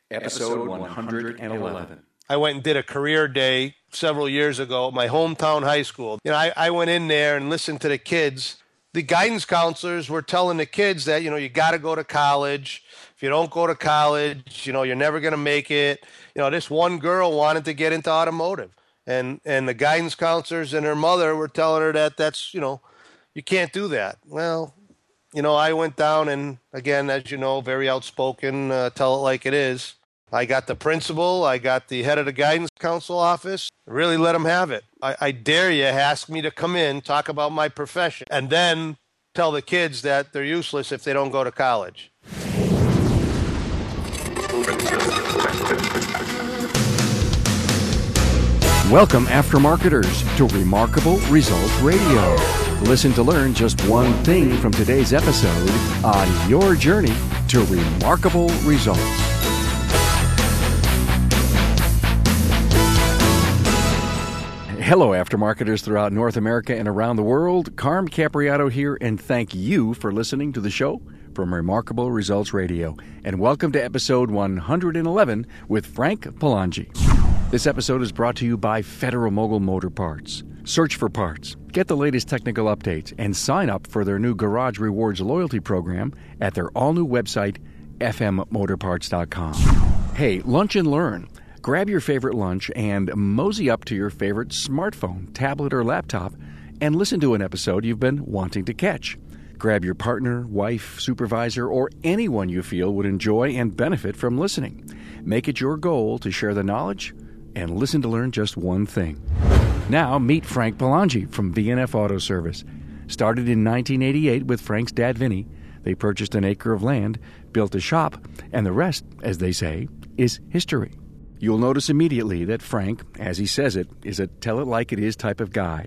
Episode 111. I went and did a career day several years ago at my hometown high school. I went in there and listened to the kids. The guidance counselors were telling the kids that, you got to go to college. If you don't go to college, you're never going to make it. This one girl wanted to get into automotive. And the guidance counselors and her mother were telling her that that's, you can't do that. Well, I went down and, again, as you know, very outspoken, tell it like it is. I got the principal. I got the head of the guidance council office. Really let them have it. I dare you ask me to come in, talk about my profession, and then tell the kids that they're useless if they don't go to college. Welcome, aftermarketers, to Remarkable Results Radio. Listen to learn just one thing from today's episode on your journey to remarkable results. Hello, aftermarketers throughout North America and around the world. Carm Capriato here, and thank you for listening to the show from Remarkable Results Radio. And welcome to episode 111 with Frank Palangi. This episode is brought to you by Federal Mogul Motor Parts. Search for parts, get the latest technical updates, and sign up for their new Garage Rewards loyalty program at their all-new website, fmmotorparts.com. Hey, lunch and learn. Grab your favorite lunch and mosey up to your favorite smartphone, tablet, or laptop and listen to an episode you've been wanting to catch. Grab your partner, wife, supervisor, or anyone you feel would enjoy and benefit from listening. Make it your goal to share the knowledge and listen to learn just one thing. Now, meet Frank Palangi from VNF Auto Service. Started in 1988 with Frank's dad, Vinny. They purchased an acre of land, built a shop, and the rest, as they say, is history. You'll notice immediately that Frank, as he says it, is a tell-it-like-it-is type of guy.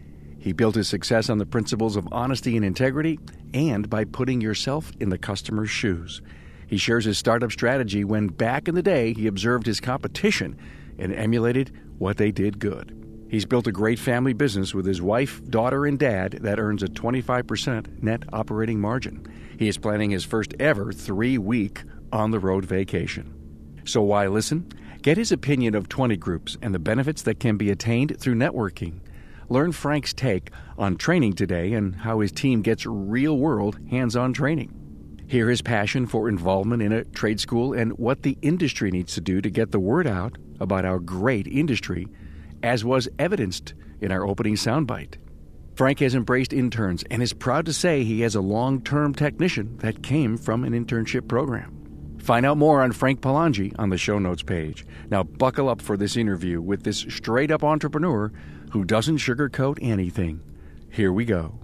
He built his success on the principles of honesty and integrity and by putting yourself in the customer's shoes. He shares his startup strategy when back in the day he observed his competition and emulated what they did good. He's built a great family business with his wife, daughter, and dad that earns a 25% net operating margin. He is planning his first ever 3-week on-the-road vacation. So why listen? Get his opinion of 20 groups and the benefits that can be attained through networking. Learn Frank's take on training today and how his team gets real-world hands-on training. Hear his passion for involvement in a trade school and what the industry needs to do to get the word out about our great industry, as was evidenced in our opening soundbite. Frank has embraced interns and is proud to say he has a long-term technician that came from an internship program. Find out more on Frank Palangi on the show notes page. Now buckle up for this interview with this straight-up entrepreneur who doesn't sugarcoat anything. Here we go.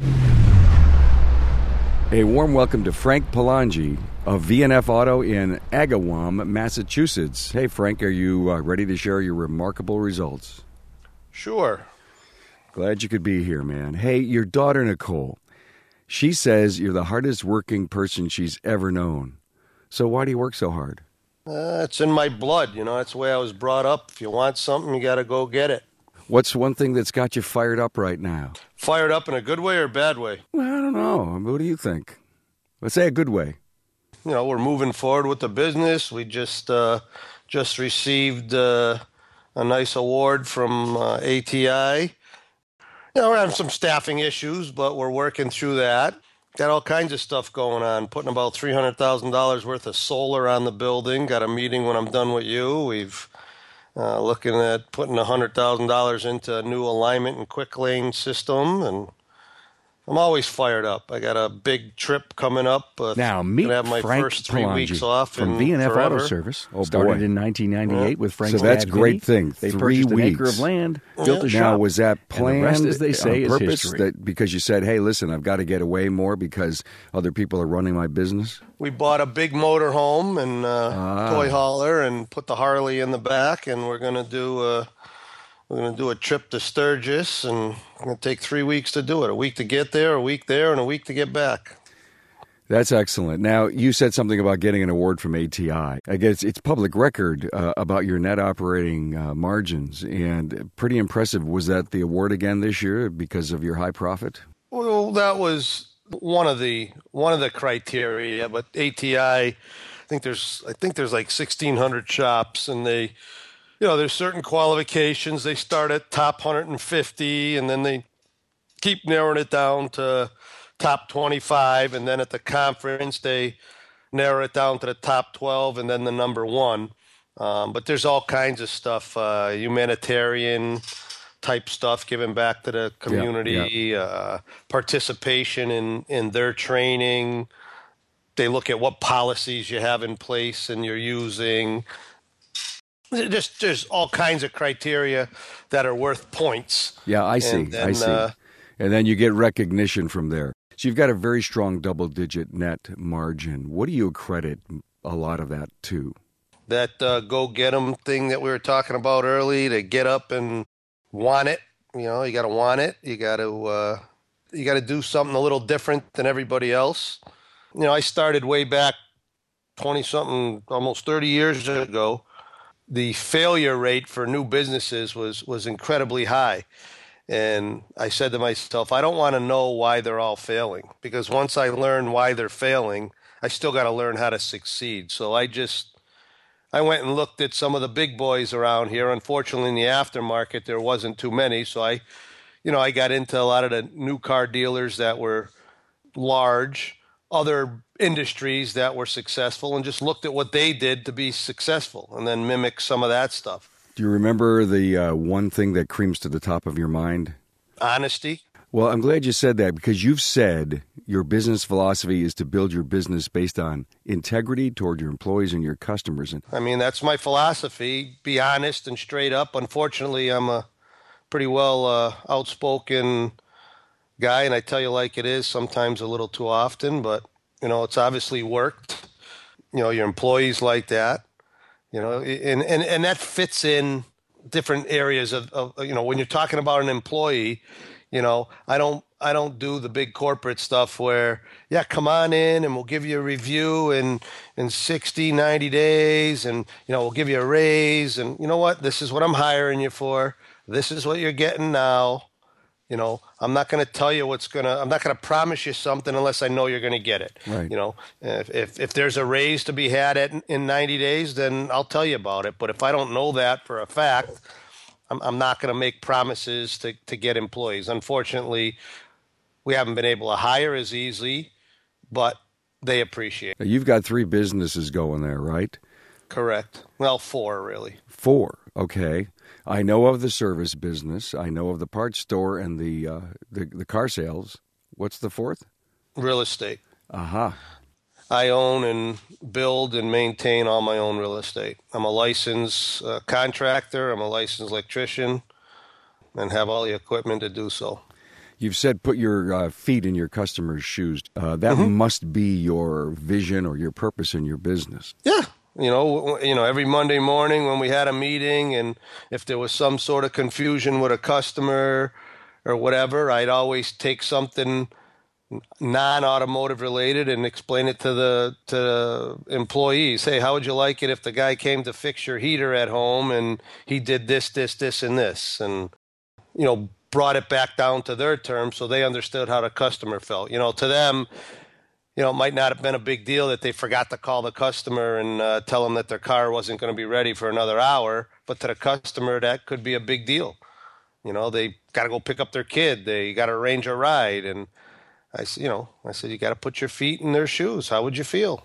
A warm welcome to Frank Palangi of VNF Auto in Agawam, Massachusetts. Hey, Frank, are you ready to share your remarkable results? Sure. Glad you could be here, man. Hey, your daughter, Nicole, she says you're the hardest working person she's ever known. So why do you work so hard? It's in my blood. That's the way I was brought up. If you want something, you got to go get it. What's one thing that's got you fired up right now? Fired up in a good way or a bad way? Well, I don't know. What do you think? Let's say a good way. We're moving forward with the business. We just received a nice award from ATI. We're having some staffing issues, but we're working through that. Got all kinds of stuff going on, putting about $300,000 worth of solar on the building. Got a meeting when I'm done with you. We've looking at putting $100,000 into a new alignment and quick lane system, and I'm always fired up. I got a big trip coming up. Now, meet have my Frank first 3 Palangi weeks off from VNF forever. Auto Service. Started in 1998 with Frank's So that's dad, great Vinny. thing. They 3 purchased weeks. an acre of land, built a shop. Now, was that planned and the rest, as they say, on is purpose? history. That because you said, hey, listen, I've got to get away more because other people are running my business? We bought a big motor home and toy hauler and put the Harley in the back, and we're going to do a trip to Sturgis, and it's going to take 3 weeks to do it. A week to get there, a week there, and a week to get back. That's excellent. Now, you said something about getting an award from ATI. I guess it's public record about your net operating margins, and pretty impressive. Was that the award again this year because of your high profit? Well, that was one of the criteria, but ATI think there's like 1,600 shops, and there's certain qualifications. They start at top 150, and then they keep narrowing it down to top 25, and then at the conference they narrow it down to the top 12 and then the number one. But there's all kinds of stuff, humanitarian type stuff, giving back to the community, participation in their training. They look at what policies you have in place and you're using. There's all kinds of criteria that are worth points. Yeah, I see. I see. And then you get recognition from there. So you've got a very strong double-digit net margin. What do you accredit a lot of that to? That go-get-'em thing that we were talking about early, to get up and want it. You got to want it. You got to do something a little different than everybody else. I started way back 20-something, almost 30 years ago. The failure rate for new businesses was incredibly high. And I said to myself, I don't want to know why they're all failing, because once I learn why they're failing, I still got to learn how to succeed. So I went and looked at some of the big boys around here. Unfortunately, in the aftermarket, there wasn't too many. So I got into a lot of the new car dealers that were large, other industries that were successful, and just looked at what they did to be successful and then mimic some of that stuff. Do you remember the one thing that creams to the top of your mind? Honesty. Well, I'm glad you said that, because you've said your business philosophy is to build your business based on integrity toward your employees and your customers. I mean, that's my philosophy. Be honest and straight up. Unfortunately, I'm a pretty well outspoken guy, and I tell you like it is, sometimes a little too often, but, it's obviously worked. Your employees like that. And that fits in different areas of when you're talking about an employee, I don't do the big corporate stuff where, come on in and we'll give you a review in 60, 90 days and, we'll give you a raise. And you know what? This is what I'm hiring you for. This is what you're getting now. I'm not going to tell you I'm not going to promise you something unless I know you're going to get it. Right. If there's a raise to be had in 90 days, then I'll tell you about it. But if I don't know that for a fact, I'm not going to make promises to get employees. Unfortunately, we haven't been able to hire as easily, but they appreciate it. You've got 3 businesses going there, right? Correct. Well, 4, really. 4, okay. I know of the service business. I know of the parts store and the car sales. What's the 4th? Real estate. Aha. I own and build and maintain all my own real estate. I'm a licensed contractor. I'm a licensed electrician and have all the equipment to do so. You've said put your feet in your customers' shoes. That must be your vision or your purpose in your business. Yeah. Every Monday morning when we had a meeting, and if there was some sort of confusion with a customer or whatever, I'd always take something non-automotive related and explain it to the employees. Hey, how would you like it if the guy came to fix your heater at home and he did this, and this, and brought it back down to their terms so they understood how the customer felt. To them, it might not have been a big deal that they forgot to call the customer and tell them that their car wasn't going to be ready for another hour. But to the customer, that could be a big deal. They got to go pick up their kid. They got to arrange a ride. And I said, you got to put your feet in their shoes. How would you feel?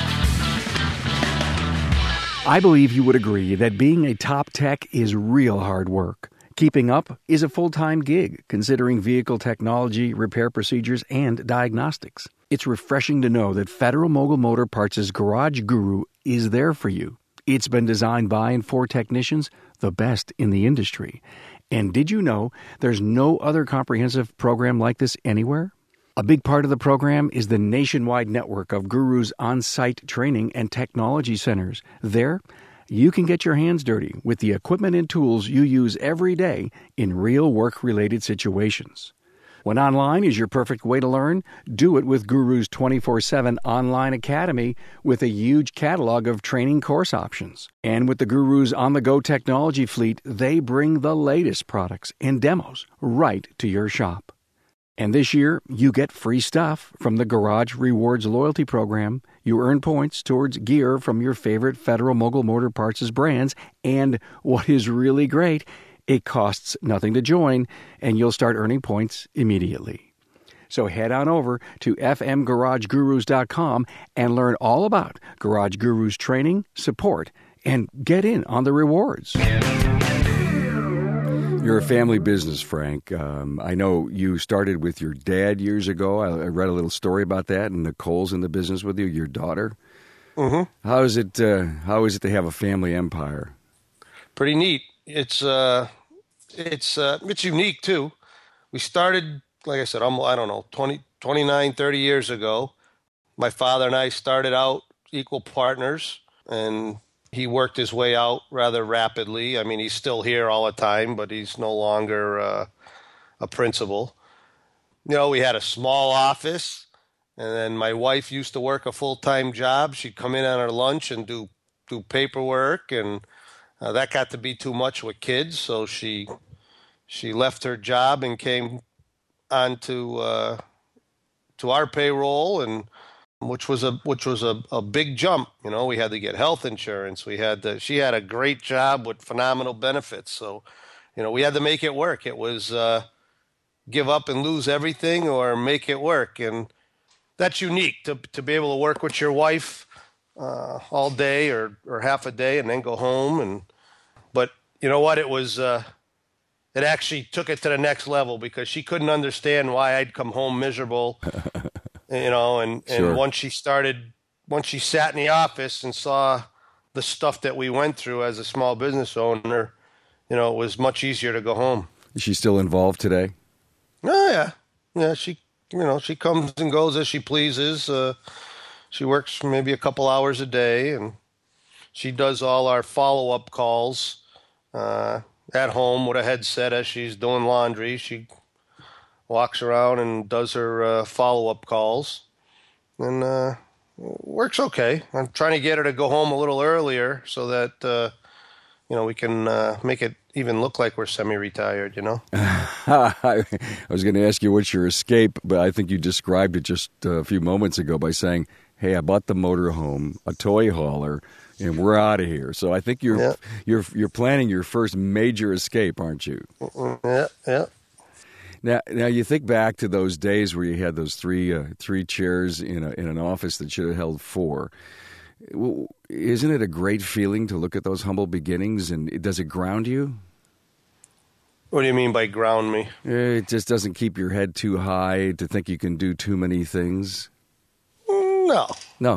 I believe you would agree that being a top tech is real hard work. Keeping up is a full-time gig, considering vehicle technology, repair procedures, and diagnostics. It's refreshing to know that Federal Mogul Motor Parts' Garage Guru is there for you. It's been designed by and for technicians, the best in the industry. And did you know there's no other comprehensive program like this anywhere? A big part of the program is the nationwide network of Guru's on-site training and technology centers. There, you can get your hands dirty with the equipment and tools you use every day in real work-related situations. When online is your perfect way to learn, do it with Guru's 24/7 online academy with a huge catalog of training course options. And with the Guru's on-the-go technology fleet, they bring the latest products and demos right to your shop. And this year, you get free stuff from the Garage Rewards loyalty program. You earn points towards gear from your favorite Federal Mogul Motor Parts' brands, and what is really great, it costs nothing to join, and you'll start earning points immediately. So head on over to fmgaragegurus.com and learn all about Garage Gurus training, support, and get in on the rewards. You're a family business, Frank. I know you started with your dad years ago. I read a little story about that, and Nicole's in the business with you, your daughter. Mm-hmm. How is it to have a family empire? Pretty neat. It's unique too. We started, like I said, I don't know, 29, 30 years ago. My father and I started out equal partners, and he worked his way out rather rapidly. I mean, he's still here all the time, but he's no longer a principal. You know, we had a small office, and then my wife used to work a full-time job. She'd come in on her lunch and do paperwork, and that got to be too much with kids, so she left her job and came on to our payroll, and which was a big jump. You know, we had to get health insurance. She had a great job with phenomenal benefits. So, you know, we had to make it work. It was give up and lose everything or make it work. And that's unique to be able to work with your wife all day or half a day and then go home. But you know what? It was, it actually took it to the next level because she couldn't understand why I'd come home miserable. You know, and Sure. once she sat in the office and saw the stuff that we went through as a small business owner, you know, it was much easier to go home. Is she still involved today? Oh, yeah. Yeah, she comes and goes as she pleases. She works maybe a couple hours a day, and she does all our follow-up calls at home with a headset as she's doing laundry. She walks around and does her follow-up calls, and works okay. I'm trying to get her to go home a little earlier so that we can make it even look like we're semi-retired. You know. I was going to ask you what's your escape, but I think you described it just a few moments ago by saying, "Hey, I bought the motorhome, a toy hauler, and we're out of here." So I think you're planning your first major escape, aren't you? Yeah. Now you think back to those days where you had those three chairs in an office that should have held four. Isn't it a great feeling to look at those humble beginnings, and does it ground you? What do you mean by ground me? It just doesn't keep your head too high to think you can do too many things? No.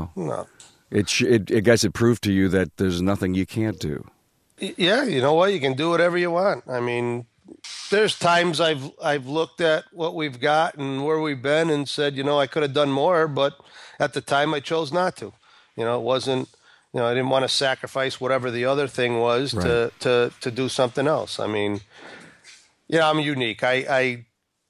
I guess it proved to you that there's nothing you can't do. Yeah, you know what? You can do whatever you want. I mean, there's times I've looked at what we've got and where we've been and said, you know, I could have done more, but at the time I chose not to. You know, it wasn't, you know, I didn't want to sacrifice whatever the other thing was Right. to do something else. I mean, yeah, I'm unique. I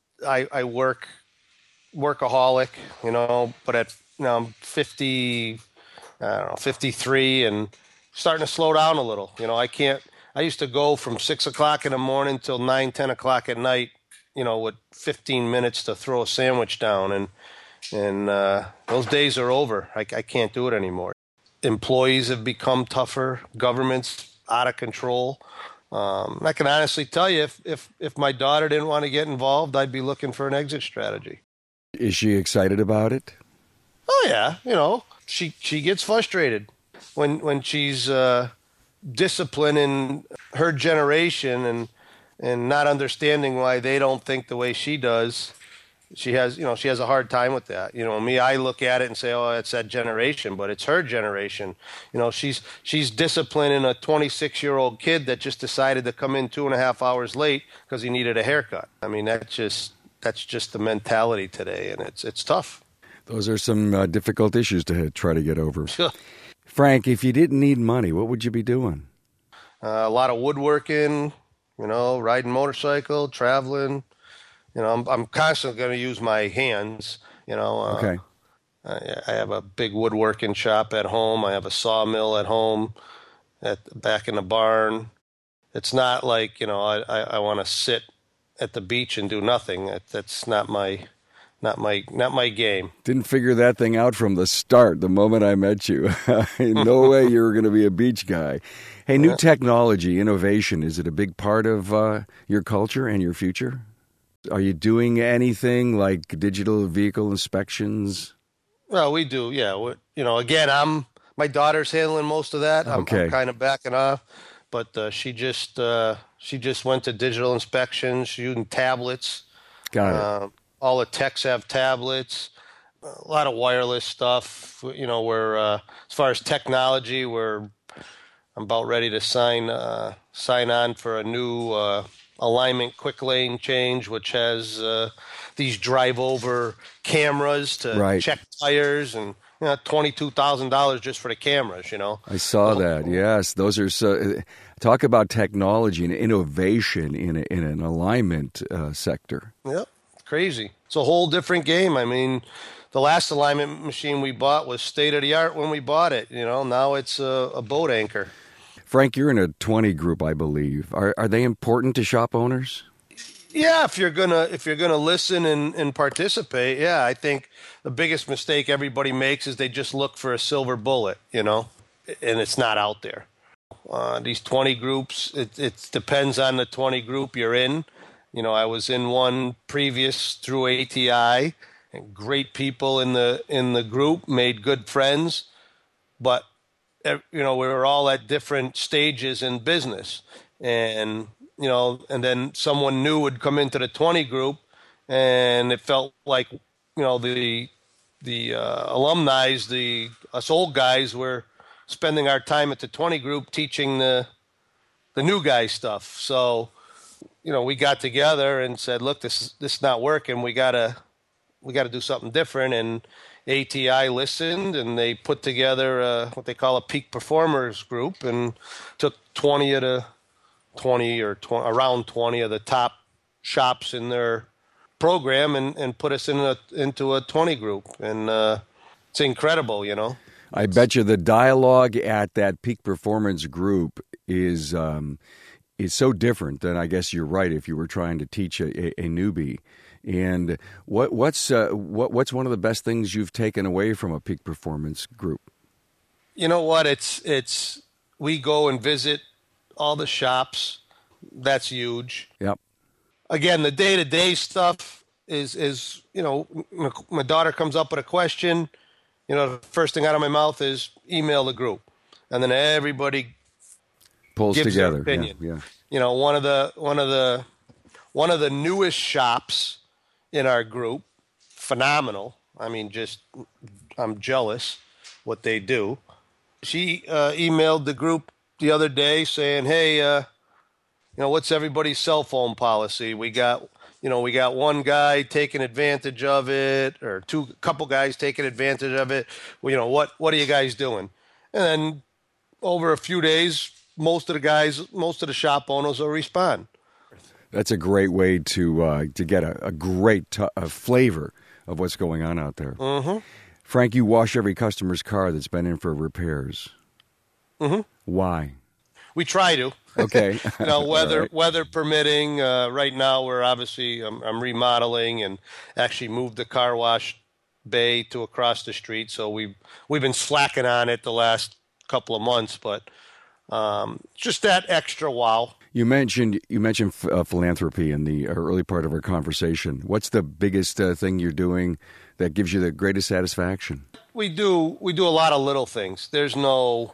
workaholic, you know, but I'm 50, I don't know, 53 and starting to slow down a little. You know, I used to go from 6 o'clock in the morning till 9, 10 o'clock at night, you know, with 15 minutes to throw a sandwich down. And those days are over. I can't do it anymore. Employees have become tougher. Government's out of control. I can honestly tell you, if my daughter didn't want to get involved, I'd be looking for an exit strategy. Is she excited about it? Oh yeah, you know, she gets frustrated when she's disciplining her generation and not understanding why they don't think the way she does. She has a hard time with that. You know, me, I look at it and say, oh, it's that generation, but it's her generation. You know, she's disciplining a 26-year-old kid that just decided to come in 2.5 hours late because he needed a haircut. I mean, that's just the mentality today, and it's tough. Those are some difficult issues to try to get over. Frank, if you didn't need money, what would you be doing? A lot of woodworking, you know, riding motorcycle, traveling. You know, I'm constantly going to use my hands, you know. Okay. I have a big woodworking shop at home. I have a sawmill at home, back in the barn. It's not like, you know, I want to sit at the beach and do nothing. That's not my not my game. Didn't figure that thing out from the start, the moment I met you. No way you were going to be a beach guy. Hey, new technology, innovation, is it a big part of your culture and your future? Are you doing anything like digital vehicle inspections? Well, we do, yeah. Again, my daughter's handling most of that. I'm kind of backing off, but she just went to digital inspections. She's using tablets. Got it. All the techs have tablets. A lot of wireless stuff. We're as far as technology, I'm about ready to sign on for a new alignment quick lane change, which has these drive over cameras to check tires, and $22,000 just for the cameras. I saw that. Yes, those are so. Talk about technology and innovation in an alignment sector. Yep, crazy. It's a whole different game. I mean, the last alignment machine we bought was state of the art when we bought it. Now it's a boat anchor. Frank, you're in a 20 group, I believe. Are they important to shop owners? Yeah, if you're gonna listen and participate, yeah, I think the biggest mistake everybody makes is they just look for a silver bullet, and it's not out there. These 20 groups, it depends on the 20 group you're in. I was in one previous through ATI, and great people in the group, made good friends, but we were all at different stages in business, and then someone new would come into the 20 group, and it felt like the alumni, us old guys, were spending our time at the 20 group teaching the new guys stuff. So we got together and said, look, this is not working. We gotta do something different. And ATI listened, and they put together what they call a peak performers group, and took around 20 of the top shops in their program and put us into a 20 group. And it's incredible, I bet you the dialogue at that peak performance group is so different than, I guess you're right, if you were trying to teach a newbie. And what's one of the best things you've taken away from a peak performance group? You know what? It's we go and visit all the shops. That's huge. Yep. Again, the day-to-day stuff is my daughter comes up with a question. The first thing out of my mouth is email the group, and then everybody pulls gives together. Their opinion. Yeah. One of the newest shops in our group, phenomenal. I mean, I'm jealous what they do. She emailed the group the other day saying, "Hey, what's everybody's cell phone policy? We got one guy taking advantage of it, or couple guys taking advantage of it. Well, what are you guys doing?" And then over a few days, most of the shop owners will respond. That's a great way to get a great flavor of what's going on out there. Mm-hmm. Frank, you wash every customer's car that's been in for repairs. Mm-hmm. Why? We try to. Okay. Weather permitting. Right now, we're obviously I'm remodeling and actually moved the car wash bay to across the street. So we've been slacking on it the last couple of months, but just that extra wow. You mentioned philanthropy in the early part of our conversation. What's the biggest thing you're doing that gives you the greatest satisfaction? We do a lot of little things. There's no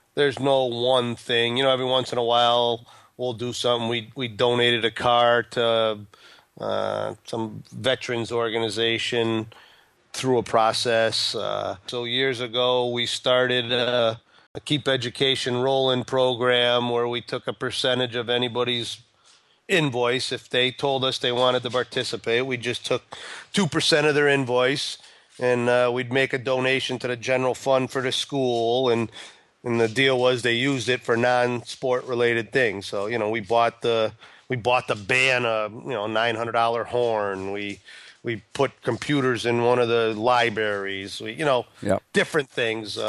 one thing. Every once in a while we'll do something. We donated a car to some veterans organization through a process. So years ago we started a Keep Education Roll-In program where we took a percentage of anybody's invoice. If they told us they wanted to participate, we just took 2% of their invoice, and we'd make a donation to the general fund for the school. And the deal was they used it for non-sport related things. So we bought the band a $900 horn. We put computers in one of the libraries. Different things.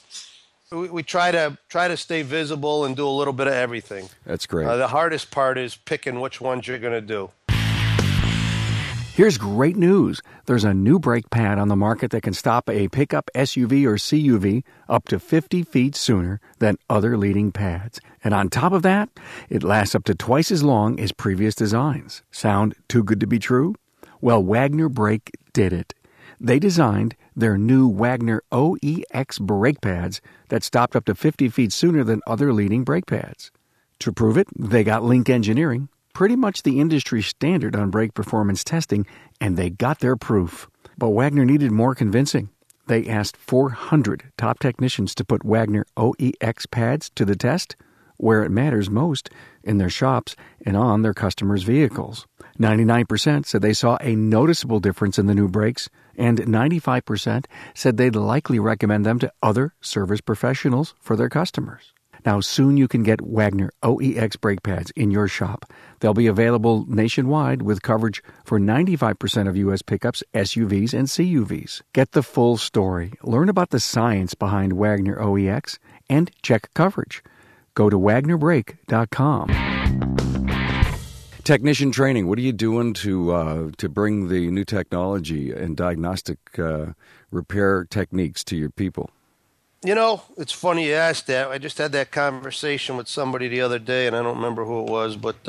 We try to stay visible and do a little bit of everything. That's great. The hardest part is picking which ones you're going to do. Here's great news. There's a new brake pad on the market that can stop a pickup SUV or CUV up to 50 feet sooner than other leading pads. And on top of that, it lasts up to twice as long as previous designs. Sound too good to be true? Well, Wagner Brake did it. They designed their new Wagner OEX brake pads that stopped up to 50 feet sooner than other leading brake pads. To prove it, they got Link Engineering, pretty much the industry standard on brake performance testing, and they got their proof. But Wagner needed more convincing. They asked 400 top technicians to put Wagner OEX pads to the test, where it matters most, in their shops and on their customers' vehicles. 99% said they saw a noticeable difference in the new brakes, and 95% said they'd likely recommend them to other service professionals for their customers. Now, soon you can get Wagner OEX brake pads in your shop. They'll be available nationwide with coverage for 95% of U.S. pickups, SUVs, and CUVs. Get the full story. Learn about the science behind Wagner OEX and check coverage. Go to WagnerBrake.com. Technician training. What are you doing to bring the new technology and diagnostic repair techniques to your people? You know, it's funny you asked that. I just had that conversation with somebody the other day, and I don't remember who it was, but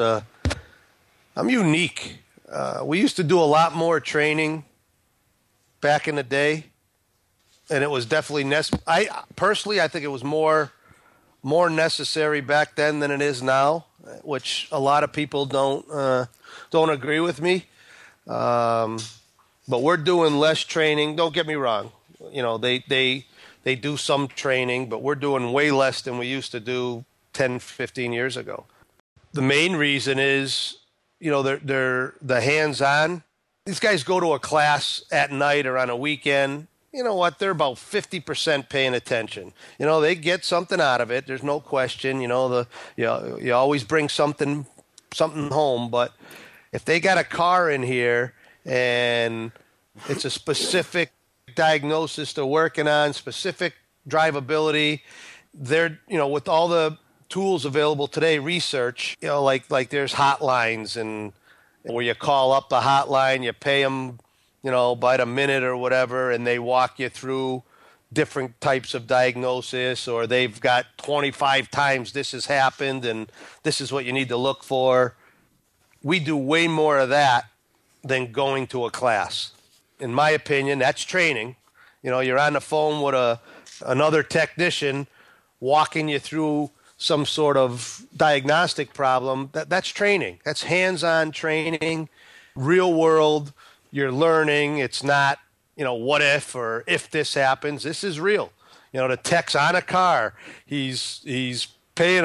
I'm unique. We used to do a lot more training back in the day, and it was definitely necessary. I think it was more necessary back then than it is now, which a lot of people don't agree with me. But we're doing less training. Don't get me wrong. You know, they do some training, but we're doing way less than we used to do 10, 15 years ago. The main reason is, you know, they're the hands-on. These guys go to a class at night or on a weekend. You know what? They're about 50% paying attention. You know, they get something out of it. There's no question. You know, you always bring something home. But if they got a car in here and it's a specific diagnosis they're working on, specific drivability, they're, you know, with all the tools available today, research, you know, like there's hotlines and where you call up the hotline, you pay them, you know, by the minute or whatever, and they walk you through different types of diagnosis, or they've got 25 times this has happened and this is what you need to look for. We do way more of that than going to a class. In my opinion, that's training. You know, you're on the phone with another technician walking you through some sort of diagnostic problem. That's training. That's hands-on training, real world. You're learning. It's not, you know, what if or if this happens. This is real. You know, the tech's on a car. He's paying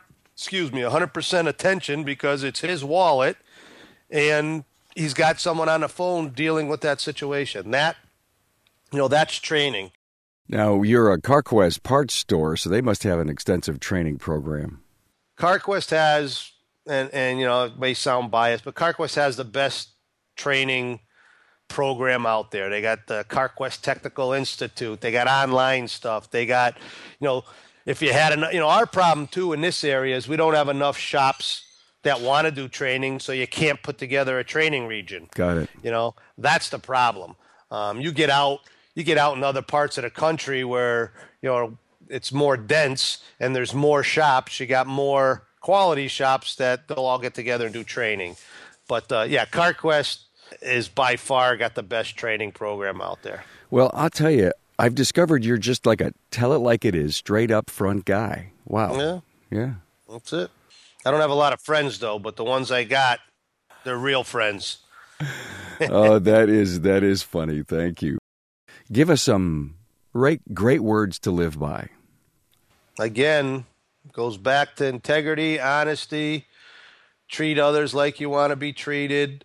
100% attention because it's his wallet, and he's got someone on the phone dealing with that situation. That, you know, that's training. Now, you're a CarQuest parts store, so they must have an extensive training program. CarQuest has, and you know, it may sound biased, but CarQuest has the best training program out there. They got the CarQuest Technical Institute. They got online stuff. They got, you know, if you had, you know, our problem too in this area is we don't have enough shops that want to do training, so you can't put together a training region. Got it. You know, that's the problem. You get out in other parts of the country where, you know, it's more dense and there's more shops. You got more quality shops that they'll all get together and do training. But yeah, CarQuest is by far got the best training program out there. Well, I'll tell you, I've discovered you're just like a tell it like it is, straight up front guy. Wow. Yeah. That's it. I don't have a lot of friends, though, but the ones I got, they're real friends. Oh, that is funny. Thank you. Give us some great words to live by. Again, goes back to integrity, honesty, treat others like you want to be treated.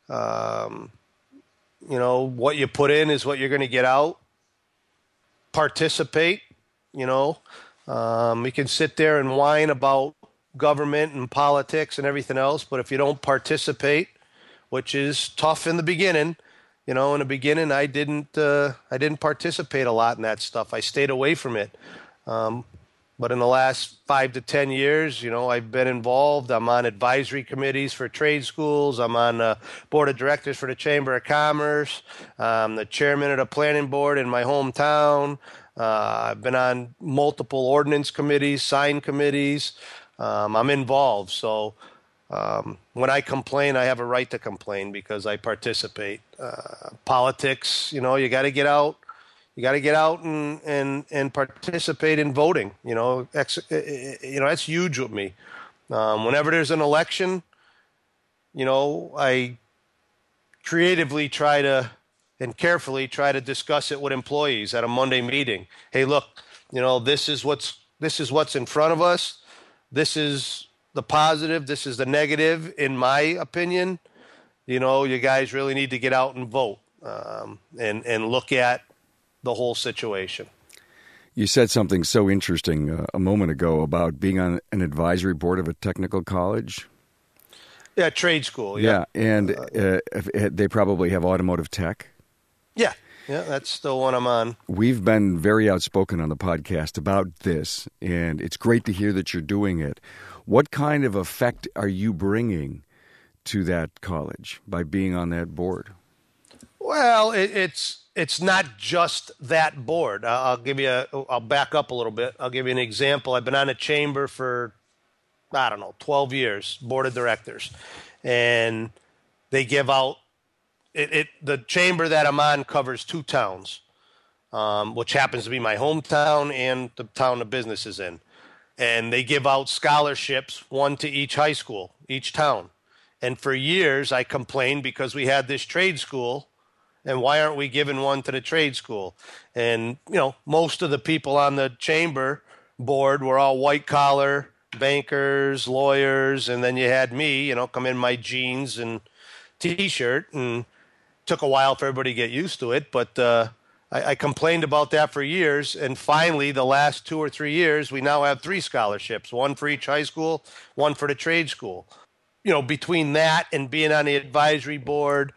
You know, what you put in is what you're going to get out. Participate, you know. We can sit there and whine about government and politics and everything else, but if you don't participate, which is tough in the beginning, you know, in the beginning I didn't participate a lot in that stuff. I stayed away from it. But in the last 5 to 10 years, I've been involved. I'm on advisory committees for trade schools. I'm on the board of directors for the Chamber of Commerce. I'm the chairman of the planning board in my hometown. I've been on multiple ordinance committees, sign committees. I'm involved. So when I complain, I have a right to complain because I participate. Politics, you got to get out. You got to get out and participate in voting. That's huge with me. Whenever there's an election, I creatively try to and carefully try to discuss it with employees at a Monday meeting. Hey, look, this is what's in front of us. This is the positive. This is the negative, in my opinion. You guys really need to get out and vote and look at the whole situation. You said something so interesting a moment ago about being on an advisory board of a technical college. Yeah, trade school. Yeah, and they probably have automotive tech. Yeah, that's the one I'm on. We've been very outspoken on the podcast about this, and it's great to hear that you're doing it. What kind of effect are you bringing to that college by being on that board? Well, it's not just that board. I'll back up a little bit. I'll give you an example. I've been on a chamber for, 12 years, board of directors. And they give out, the chamber that I'm on covers 2 towns, which happens to be my hometown and the town the business is in. And they give out scholarships, 1 to each high school, each town. And for years, I complained because we had this trade school. And why aren't we giving 1 to the trade school? And, most of the people on the chamber board were all white collar, bankers, lawyers. And then you had me, come in my jeans and T-shirt. And took a while for everybody to get used to it. But I complained about that for years. And finally, the last 2 or 3 years, we now have 3 scholarships, 1 for each high school, 1 for the trade school. Between that and being on the advisory board,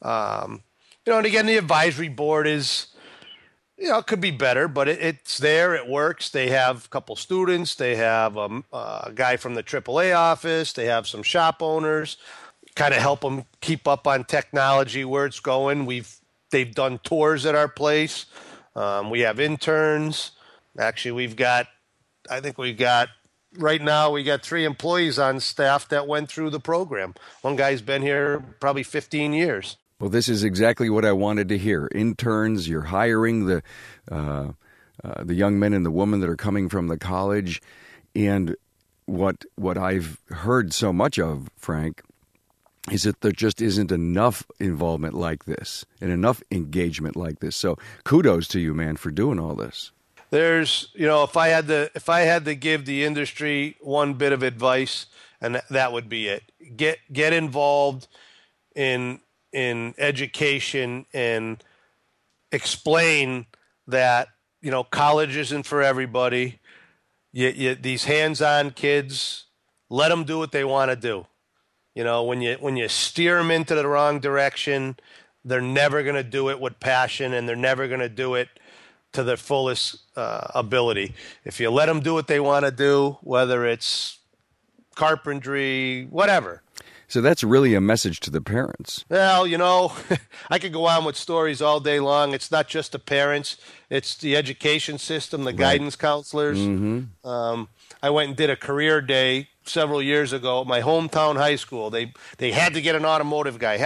and again, the advisory board is, it could be better, but it's there. It works. They have a couple students. They have a guy from the AAA office. They have some shop owners, kind of help them keep up on technology, where it's going. They've done tours at our place. We have interns. Actually, right now, we got 3 employees on staff that went through the program. One guy's been here probably 15 years. Well, this is exactly what I wanted to hear. Interns, you're hiring the young men and the women that are coming from the college. And what I've heard so much of, Frank, is that there just isn't enough involvement like this and enough engagement like this. So kudos to you, man, for doing all this. There's, if I had to give the industry one bit of advice, and that would be it. Get involved in education and explain that, college isn't for everybody. These hands-on kids, let them do what they want to do. When you steer them into the wrong direction, they're never going to do it with passion, and they're never going to do it to their fullest ability. If you let them do what they want to do, whether it's carpentry, whatever. So that's really a message to the parents. Well, I could go on with stories all day long. It's not just the parents. It's the education system, the guidance counselors. Mm-hmm. I went and did a career day several years ago at my hometown high school. They had to get an automotive guy,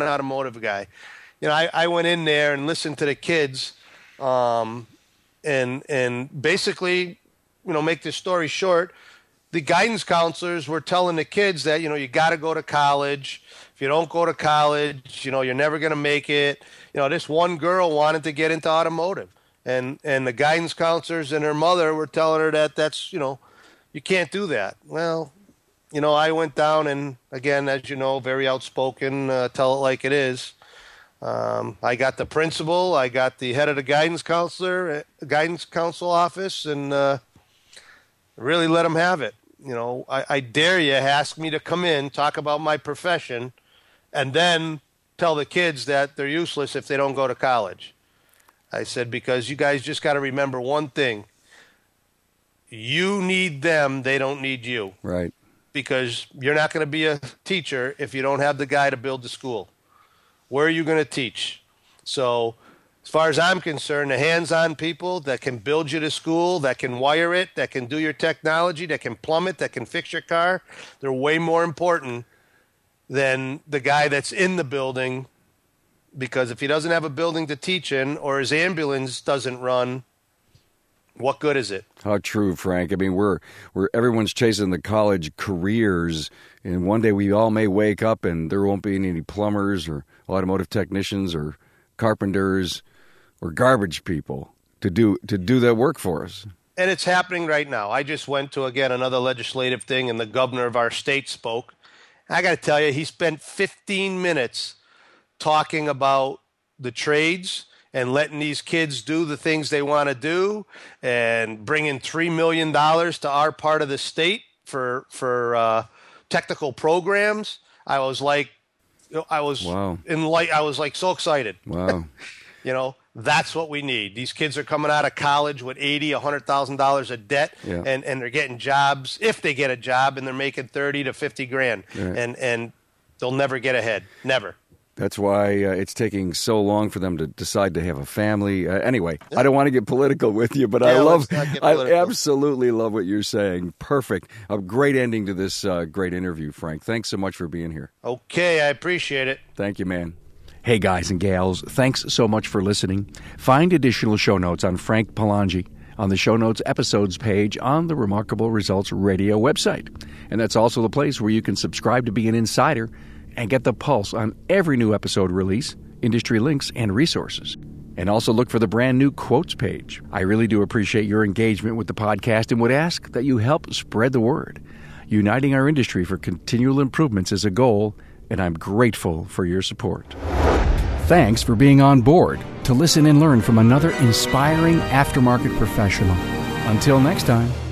I went in there and listened to the kids and basically, make this story short, the guidance counselors were telling the kids that, you got to go to college. If you don't go to college, you're never going to make it. This one girl wanted to get into automotive. And the guidance counselors and her mother were telling her that that's, you can't do that. Well, I went down and, again, as you know, very outspoken, tell it like it is. I got the principal. I got the head of the guidance counsel office, and really let them have it. I dare you, ask me to come in, talk about my profession, and then tell the kids that they're useless if they don't go to college. I said, because you guys just got to remember one thing. You need them. They don't need you. Right. Because you're not going to be a teacher if you don't have the guy to build the school. Where are you going to teach? So as far as I'm concerned, the hands-on people that can build you the school, that can wire it, that can do your technology, that can plumb it, that can fix your car, they're way more important than the guy that's in the building. Because if he doesn't have a building to teach in, or his ambulance doesn't run, what good is it? How true, Frank. I mean, we're everyone's chasing the college careers, and one day we all may wake up and there won't be any plumbers or automotive technicians or carpenters or garbage people to do that work for us. And it's happening right now. I just went to, again, another legislative thing, and the governor of our state spoke. I got to tell you, he spent 15 minutes talking about the trades and letting these kids do the things they want to do, and bringing $3 million to our part of the state for technical programs. I was like so excited. Wow. That's what we need. These kids are coming out of college with $100,000 of debt, and they're getting jobs, if they get a job, and they're making 30 to 50 grand, and they'll never get ahead. Never. That's why it's taking so long for them to decide to have a family. Anyway, I don't want to get political with you, but I absolutely love what you're saying. Perfect. A great ending to this great interview, Frank. Thanks so much for being here. Okay, I appreciate it. Thank you, man. Hey, guys and gals, thanks so much for listening. Find additional show notes on Frank Palangi on the show notes episodes page on the Remarkable Results Radio website. And that's also the place where you can subscribe to be an insider and get the pulse on every new episode release, industry links, and resources. And also look for the brand new quotes page. I really do appreciate your engagement with the podcast and would ask that you help spread the word. Uniting our industry for continual improvements is a goal, and I'm grateful for your support. Thanks for being on board to listen and learn from another inspiring aftermarket professional. Until next time.